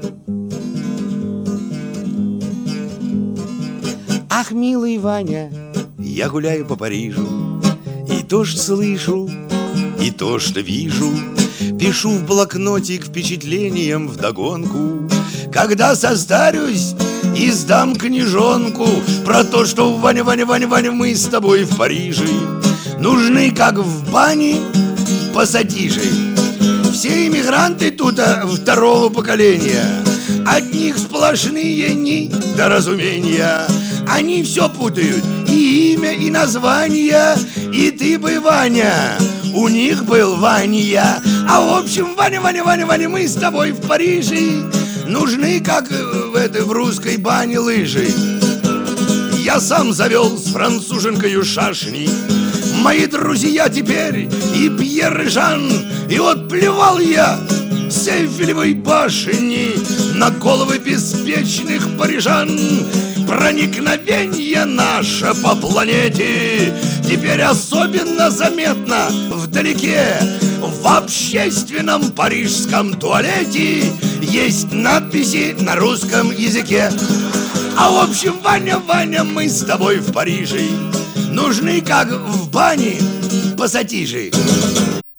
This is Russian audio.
Ах, милый Ваня, я гуляю по Парижу, и то, что слышу, и то, что вижу, пишу в блокнотик впечатлением вдогонку. Когда состарюсь, издам книжонку про то, что Ваня, Ваня, Ваня, Ваня, мы с тобой в Париже нужны, как в бане, пассатижи. Все иммигранты тут второго поколения, от них сплошные недоразумения. Они все путают, и имя, и название. И ты бы, Ваня, у них был Ваня. А в общем, Ваня, Ваня, Ваня, Ваня, мы с тобой в Париже нужны, как в русской бане, лыжи. Я сам завел с француженкою шашни. Мои друзья теперь и Пьер, и Жан. И вот плевал я с Эйфелевой башни на головы беспечных парижан. Проникновение наше по планете теперь особенно заметно вдалеке. В общественном парижском туалете есть надписи на русском языке. А в общем, Ваня, Ваня, мы с тобой в Париже нужны, как в бане, пассатижи.